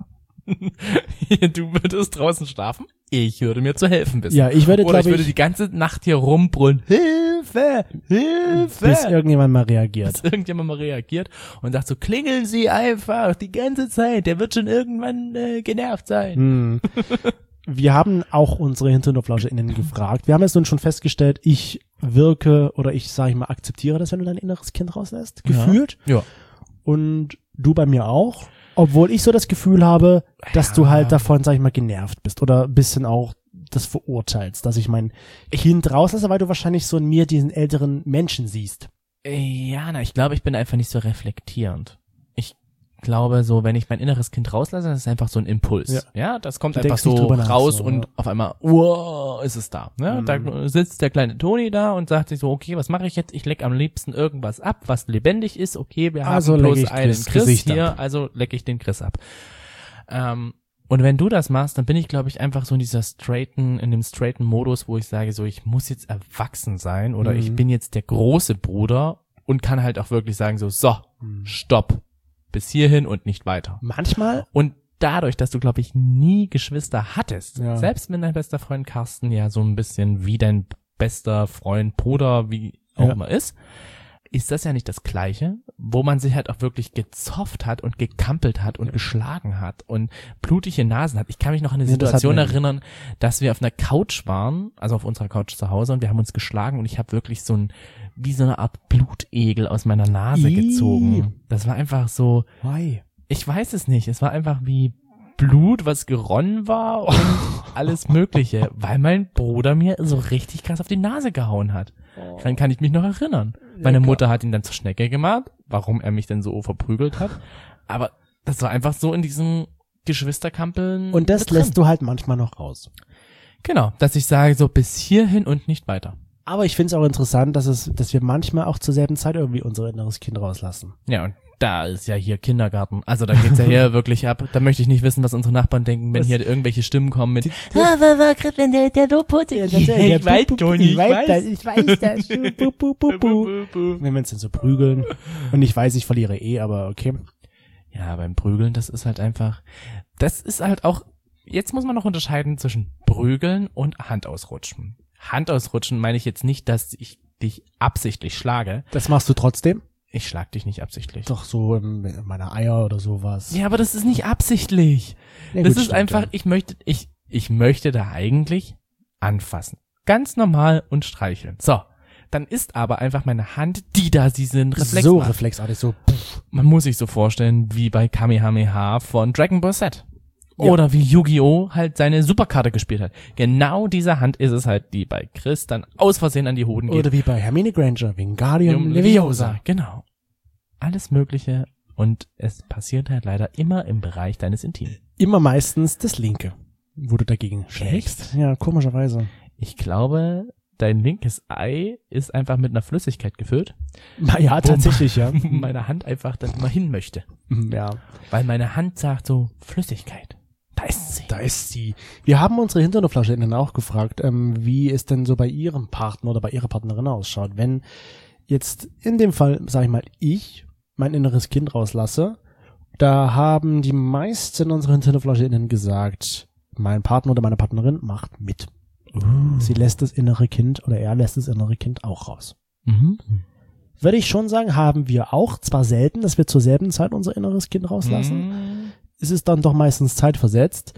Du würdest draußen schlafen? Ich würde mir zu helfen wissen. Ja, ich würde, Oder ich glaube würde ich, die ganze Nacht hier rumbrüllen. Hilfe! Hilfe! bis irgendjemand mal reagiert. Bis irgendjemand mal reagiert und sagt so, klingeln Sie einfach die ganze Zeit, der wird schon irgendwann genervt sein. Hm. Wir haben auch unsere HinternoflauscherInnen gefragt. Wir haben jetzt nun schon festgestellt, ich wirke oder ich, sage ich mal, akzeptiere das, wenn du dein inneres Kind rauslässt, gefühlt. Ja. Und du bei mir auch. Obwohl ich so das Gefühl habe, dass du halt davon, sag ich mal, genervt bist oder ein bisschen auch das verurteilst, dass ich mein Kind rauslasse, weil du wahrscheinlich so in mir diesen älteren Menschen siehst. Ja, ich glaube, ich bin einfach nicht so reflektierend. Ich glaube so, wenn ich mein inneres Kind rauslasse, das ist einfach so ein Impuls. Ja, das kommt Du einfach denkst nicht so drüber nach, raus so, und ja. auf einmal, wow, ist es da. Ja, da sitzt der kleine Toni da und sagt sich so, okay, was mache ich jetzt? Ich leck am liebsten irgendwas ab, was lebendig ist. Okay, wir Also haben leck bloß ich einen das Chris Gesicht hier, ab. also leck ich den Chris ab. Und wenn du das machst, dann bin ich, glaube ich, einfach so in dem straighten Modus, wo ich sage, so, ich muss jetzt erwachsen sein oder ich bin jetzt der große Bruder und kann halt auch wirklich sagen, so, stopp, bis hierhin und nicht weiter. Manchmal, Und dadurch, dass du, glaube ich, nie Geschwister hattest, Ja. selbst wenn dein bester Freund Carsten ja so ein bisschen wie dein bester Freund, Bruder, wie auch Ja. immer ist das ja nicht das Gleiche, wo man sich halt auch wirklich gezofft hat und gekampelt hat und geschlagen hat und blutige Nasen hat. Ich kann mich noch an eine Ja, das Situation hatten wir. erinnern, dass wir auf einer Couch waren, also auf unserer Couch zu Hause und wir haben uns geschlagen und ich habe wirklich wie so eine Art Blutegel aus meiner Nase Ih. gezogen. Das war einfach so, why? ich weiß es nicht, es war einfach wie Blut, was geronnen war und alles Mögliche, weil mein Bruder mir so richtig krass auf die Nase gehauen hat. Dann kann ich mich noch erinnern. Meine Mutter hat ihn dann zur Schnecke gemacht, warum er mich denn so verprügelt hat. Aber das war einfach so in diesem Geschwisterkampeln. Und das mit drin. lässt du halt manchmal noch raus. Genau, dass ich sage, so bis hierhin und nicht weiter. Aber ich finde es auch interessant, dass wir manchmal auch zur selben Zeit irgendwie unser inneres Kind rauslassen. Ja, und da ist ja hier Kindergarten. Also da geht's ja hier wirklich ab. Da möchte ich nicht wissen, was unsere Nachbarn denken, wenn hier irgendwelche Stimmen kommen mit war gerade, wenn der so putzig ist. Ich weiß, Toni, ich weiß. Ich weiß das. Wenn wir uns dann so prügeln. Und ich weiß, ich verliere aber okay. Ja, beim Prügeln, das ist halt auch, jetzt muss man noch unterscheiden zwischen Prügeln und Handausrutschen. Handausrutschen meine ich jetzt nicht, dass ich dich absichtlich schlage. Das machst du trotzdem? Ich schlag dich nicht absichtlich. Doch so in meiner Eier oder sowas. Ja, aber das ist nicht absichtlich. Ja, Das gut, ist stimmt, einfach, ja. ich möchte da eigentlich anfassen. Ganz normal und streicheln. So. Dann ist aber einfach meine Hand, die da diesen Reflex so macht. reflexartig, so. Man muss sich so vorstellen, wie bei Kamehameha von Dragon Ball Z. Oder wie Yu-Gi-Oh! Halt seine Superkarte gespielt hat. Genau diese Hand ist es halt, die bei Chris dann aus Versehen an die Hoden geht. Oder wie bei Hermine Granger, Wingardium Leviosa. Genau. Alles Mögliche. Und es passiert halt leider immer im Bereich deines Intimen. Immer meistens das Linke, wo du dagegen schlägst. Ja, komischerweise. Ich glaube, dein linkes Ei ist einfach mit einer Flüssigkeit gefüllt. Ja, tatsächlich, ja. Meine Hand einfach dann immer hin möchte. Ja. Weil meine Hand sagt so, Flüssigkeit. Da ist sie. Da ist sie. Wir haben unsere HinternoflaschInnen auch gefragt, wie es denn so bei ihrem Partner oder bei ihrer Partnerin ausschaut. Wenn jetzt in dem Fall, sag ich mal, ich mein inneres Kind rauslasse, da haben die meisten unserer HinternoflaschInnen gesagt, mein Partner oder meine Partnerin macht mit. Sie lässt das innere Kind oder er lässt das innere Kind auch raus. Mhm. Würde ich schon sagen, haben wir auch, zwar selten, dass wir zur selben Zeit unser inneres Kind rauslassen. Es ist dann doch meistens zeitversetzt.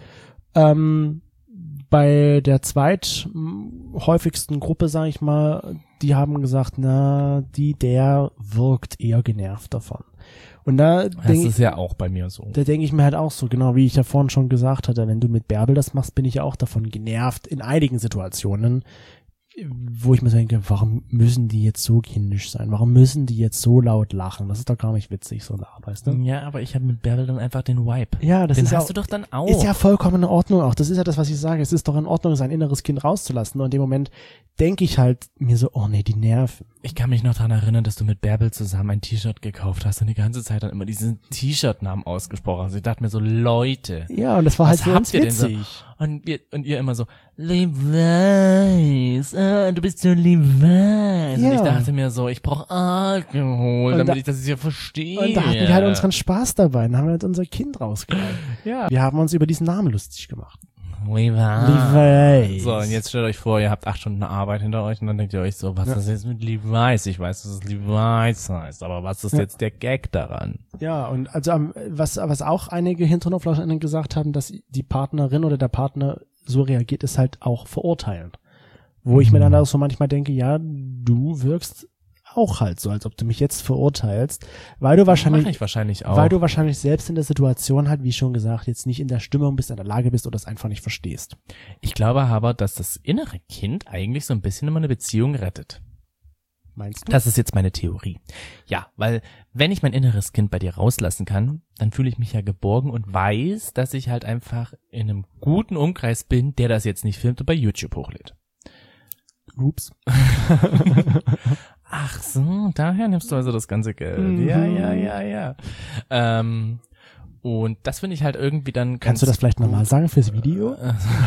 Bei der zweithäufigsten Gruppe, sage ich mal, die haben gesagt, der wirkt eher genervt davon. Und da das ist ja auch bei mir so. Da denke ich mir halt auch so, genau wie ich ja vorhin schon gesagt hatte, wenn du mit Bärbel das machst, bin ich ja auch davon genervt in einigen Situationen, wo ich mir denke, warum müssen die jetzt so kindisch sein? Warum müssen die jetzt so laut lachen? Das ist doch gar nicht witzig, so eine Art, weißt du? Ja, aber ich habe mit Bärbel dann einfach den Vibe. Ja, das den ist hast auch, du doch dann auch. Ist ja vollkommen in Ordnung auch. Das ist ja das, was ich sage. Es ist doch in Ordnung, sein inneres Kind rauszulassen. Und in dem Moment denke ich halt mir so, oh nee, die nerven. Ich kann mich noch daran erinnern, dass du mit Bärbel zusammen ein T-Shirt gekauft hast und die ganze Zeit dann immer diesen T-Shirt-Namen ausgesprochen hast. Ich dachte mir so, Leute. Ja, und das war halt für uns witzig. Und ihr immer so, Levi's, du bist so Levi's. Ja. Und ich dachte mir so, ich brauche Alkohol, damit ich das hier verstehe. Und da hatten wir halt unseren Spaß dabei und haben halt unser Kind rausgenommen. Ja. Wir haben uns über diesen Namen lustig gemacht. Levi's. So, und jetzt stellt euch vor, ihr habt 8 Stunden Arbeit hinter euch und dann denkt ihr euch so, was ist jetzt mit Levi's? Ich weiß, dass es Levi's heißt, aber was ist jetzt der Gag daran? Ja, und also was auch einige HinternoflaschInnen gesagt haben, dass die Partnerin oder der Partner so reagiert, ist halt auch verurteilen. Wo ich mir dann auch so manchmal denke, ja, du wirkst auch halt so, als ob du mich jetzt verurteilst, weil du wahrscheinlich auch. Weil du wahrscheinlich selbst in der Situation halt, wie schon gesagt, jetzt nicht in der Stimmung bist, in der Lage bist oder es einfach nicht verstehst. Ich glaube aber, dass das innere Kind eigentlich so ein bisschen immer eine Beziehung rettet. Meinst du? Das ist jetzt meine Theorie. Ja, weil wenn ich mein inneres Kind bei dir rauslassen kann, dann fühle ich mich ja geborgen und weiß, dass ich halt einfach in einem guten Umkreis bin, der das jetzt nicht filmt und bei YouTube hochlädt. Ups. Ach so, daher nimmst du also das ganze Geld. Ja. Und das finde ich halt irgendwie dann Kannst du das vielleicht nochmal sagen fürs Video?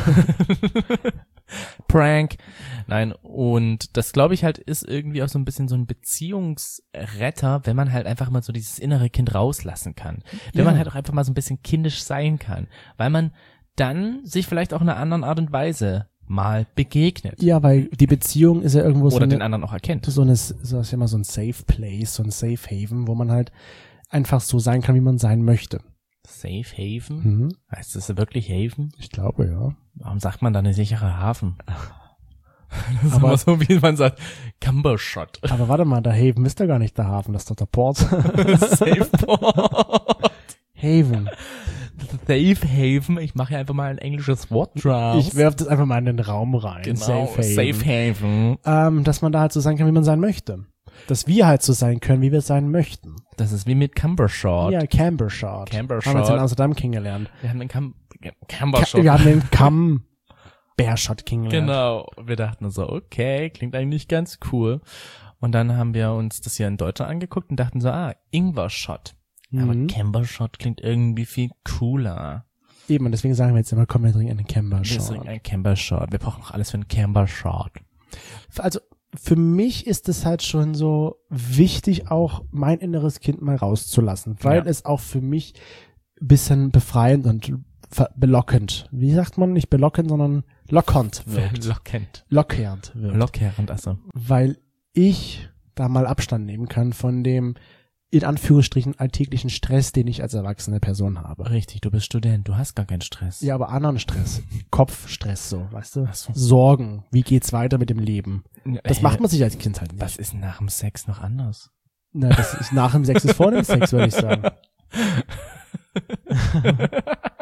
Prank. Nein, und das glaube ich halt ist irgendwie auch so ein bisschen so ein Beziehungsretter, wenn man halt einfach mal so dieses innere Kind rauslassen kann. Wenn man halt auch einfach mal so ein bisschen kindisch sein kann. Weil man dann sich vielleicht auch in einer anderen Art und Weise mal begegnet. Ja, weil die Beziehung ist ja irgendwo oder den anderen auch erkennt. So ein Safe Place, so ein Safe Haven, wo man halt einfach so sein kann, wie man sein möchte. Safe Haven? Heißt das wirklich Haven? Ich glaube, ja. Warum sagt man da eine sichere Hafen? Das ist aber so, wie man sagt, Cumbershot. Aber warte mal, der Haven ist ja gar nicht der Hafen, das ist doch der Port. Safe Port. Haven. Safe Haven, ich mache ja einfach mal ein englisches Wort draus. Ich werf das einfach mal in den Raum rein. Genau, Safe Haven. Dass man da halt so sein kann, wie man sein möchte. Dass wir halt so sein können, wie wir sein möchten. Das ist wie mit Cumbershot. Ja, Cumbershot. Haben wir uns in Amsterdam kennengelernt. Wir haben den Cumbershot. Wir haben den Cumbershot kennengelernt. Genau. Wir dachten so, okay, klingt eigentlich ganz cool. Und dann haben wir uns das hier in Deutschland angeguckt und dachten so, Ingwer-Shot. Aber Cumbershot klingt irgendwie viel cooler. Eben, und deswegen sagen wir jetzt immer, komm, wir trinken einen Cumbershot. Wir trinken einen Cumbershot. Wir brauchen auch alles für einen Cumbershot. Also, für mich ist es halt schon so wichtig, auch mein inneres Kind mal rauszulassen, weil es auch für mich ein bisschen befreiend und belockend, wie sagt man, nicht belockend, sondern lockernd wirkt. Lockernd wirkt. Lockernd, also. Weil ich da mal Abstand nehmen kann von dem, in Anführungsstrichen, alltäglichen Stress, den ich als erwachsene Person habe. Richtig, du bist Student, du hast gar keinen Stress. Ja, aber anderen Stress. Kopfstress so, weißt du? So. Sorgen, wie geht's weiter mit dem Leben? Das macht man sich als Kind halt nicht. Was ist nach dem Sex noch anders? Na, das ist nach dem Sex ist vor dem Sex, würde ich sagen.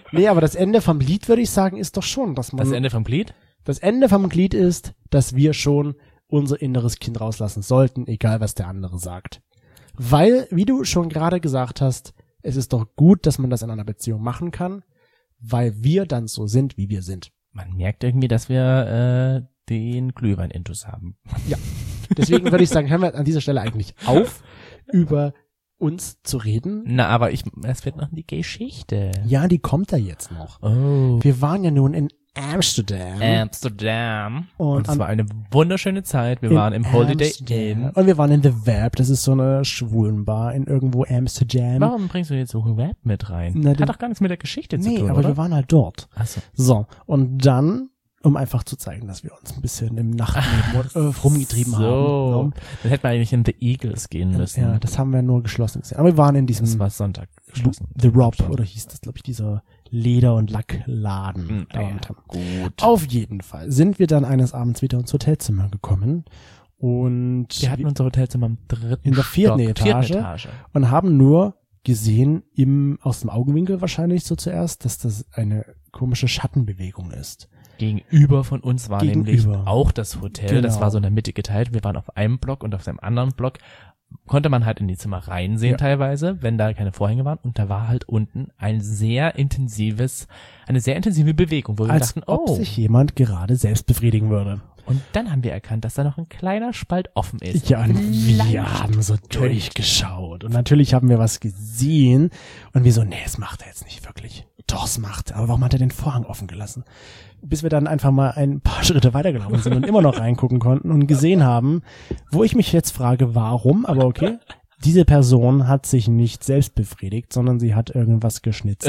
Nee, aber das Ende vom Lied, würde ich sagen, ist doch schon, dass man... Das Ende vom Glied? Das Ende vom Glied ist, dass wir schon unser inneres Kind rauslassen sollten, egal was der andere sagt. Weil, wie du schon gerade gesagt hast, es ist doch gut, dass man das in einer Beziehung machen kann, weil wir dann so sind, wie wir sind. Man merkt irgendwie, dass wir den Glühwein-Intus haben. Ja, deswegen würde ich sagen, hören wir an dieser Stelle eigentlich auf, über uns zu reden. Na, aber es wird noch die Geschichte. Ja, die kommt da jetzt noch. Oh. Wir waren ja nun in Amsterdam. Und es war eine wunderschöne Zeit. Wir waren im Holiday Inn. Und wir waren in The Verb. Das ist so eine Schwulenbar in irgendwo Amsterdam. Warum bringst du jetzt so Verb mit rein? Na, Hat doch gar nichts mit der Geschichte zu tun, Nee, aber oder? wir waren halt dort. Ach so. So, und dann, um einfach zu zeigen, dass wir uns ein bisschen im Nachtleben rumgetrieben haben. So. Dann hätten wir eigentlich in The Eagles gehen müssen. Ja, das haben wir nur geschlossen gesehen. Aber wir waren in diesem Das war Sonntag geschlossen. The Rob, oder hieß das, glaube ich, dieser Leder- und Lackladen. Ja, gut. Auf jeden Fall sind wir dann eines Abends wieder ins Hotelzimmer gekommen und Wir hatten unser Hotelzimmer am 3. in der vierten Stock, Etage. Und haben nur gesehen, aus dem Augenwinkel wahrscheinlich so zuerst, dass das eine komische Schattenbewegung ist. Gegenüber von uns war nämlich auch das Hotel. Genau. Das war so in der Mitte geteilt. Wir waren auf einem Block und auf dem anderen Block konnte man halt in die Zimmer reinsehen teilweise, wenn da keine Vorhänge waren. Und da war halt unten eine sehr intensive Bewegung, wo wir dachten, ob sich jemand gerade selbst befriedigen würde. Und dann haben wir erkannt, dass da noch ein kleiner Spalt offen ist. Ja, und wir haben so durchgeschaut. Und natürlich haben wir was gesehen. Und wir so, nee, das macht er jetzt nicht wirklich. Doch, es macht er. Aber warum hat er den Vorhang offen gelassen? Bis wir dann einfach mal ein paar Schritte weitergelaufen sind und immer noch reingucken konnten und gesehen haben, wo ich mich jetzt frage, warum, aber okay. Diese Person hat sich nicht selbst befriedigt, sondern sie hat irgendwas geschnitzt.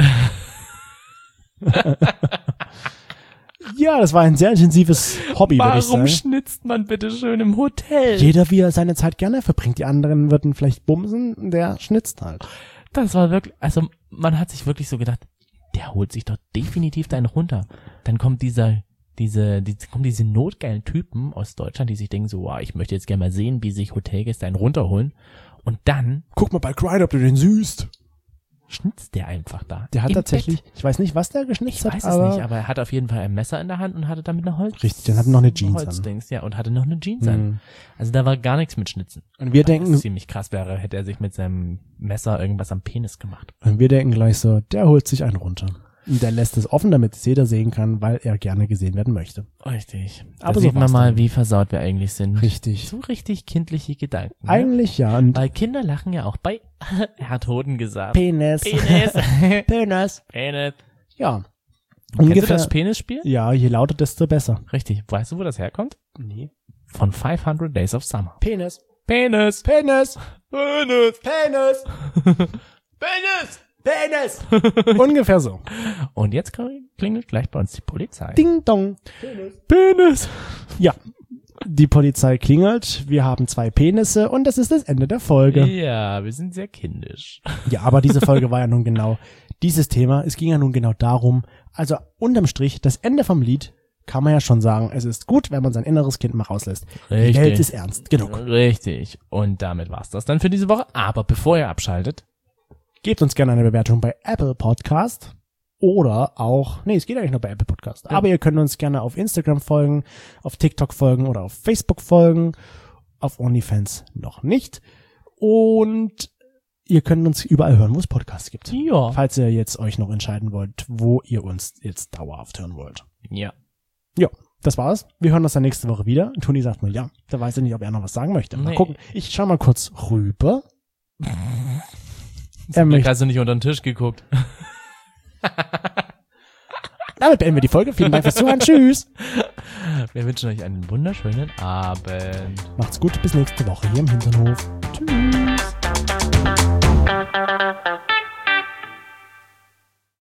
Ja, das war ein sehr intensives Hobby, würde ich sagen. Warum schnitzt man bitte schön im Hotel? Jeder, wie er seine Zeit gerne verbringt. Die anderen würden vielleicht bumsen, der schnitzt halt. Das war wirklich, also man hat sich wirklich so gedacht, der holt sich doch definitiv einen runter. Dann kommt diese notgeilen Typen aus Deutschland, die sich denken so, wow, ich möchte jetzt gerne mal sehen, wie sich Hotelgäste einen runterholen. Und dann guck mal bei Grindr, ob du den süßt. Schnitzt der einfach da. Der hat tatsächlich, ich weiß nicht, was der geschnitzt hat. Ich weiß es nicht, aber er hat auf jeden Fall ein Messer in der Hand und hatte damit eine Holz. Richtig, dann hat er noch eine Jeans an. Holzdings, ja, und hatte noch eine Jeans an. Also da war gar nichts mit Schnitzen. Und wir denken, was ziemlich krass wäre, hätte er sich mit seinem Messer irgendwas am Penis gemacht. Und wir denken gleich so, der holt sich einen runter. Und der lässt es offen, damit es jeder sehen kann, weil er gerne gesehen werden möchte. Richtig. Aber da so sieht man war's mal, dann. wie versaut wir eigentlich sind. Richtig. So richtig kindliche Gedanken. Ne? Eigentlich ja. Und Weil Kinder lachen ja auch bei, er hat Hoden gesagt. Penis. Penis. Penis. Penis. Ja. Kennst du das Penisspiel? Ja, je lauter, desto besser. Richtig. Weißt du, wo das herkommt? Nee. Von 500 Days of Summer. Penis. Penis. Penis. Penis. Penis. Penis. Penis. Ungefähr so. Und jetzt klingelt gleich bei uns die Polizei. Ding dong. Penis. Ja. Die Polizei klingelt, wir haben 2 Penisse und das ist das Ende der Folge. Ja, wir sind sehr kindisch. Ja, aber diese Folge war ja nun genau dieses Thema. Es ging ja nun genau darum, also unterm Strich, das Ende vom Lied kann man ja schon sagen, es ist gut, wenn man sein inneres Kind mal rauslässt. Richtig. Die Welt ist ernst genug. Richtig. Und damit war's das dann für diese Woche. Aber bevor ihr abschaltet, Gebt uns gerne eine Bewertung bei Apple Podcast oder auch, es geht eigentlich nur bei Apple Podcast. Ja. Aber ihr könnt uns gerne auf Instagram folgen, auf TikTok folgen oder auf Facebook folgen. Auf OnlyFans noch nicht. Und ihr könnt uns überall hören, wo es Podcasts gibt. ja. Falls ihr jetzt euch noch entscheiden wollt, wo ihr uns jetzt dauerhaft hören wollt. Ja. Ja, das war's. Wir hören uns dann nächste Woche wieder. Toni sagt nur ja. Da weiß er nicht, ob er noch was sagen möchte. Mal Nee. gucken. Ich schau mal kurz rüber. Hast du nicht unter den Tisch geguckt? Damit beenden wir die Folge. Vielen Dank fürs Zuhören. Tschüss. Wir wünschen euch einen wunderschönen Abend. Macht's gut. Bis nächste Woche hier im Hinternhof. Tschüss.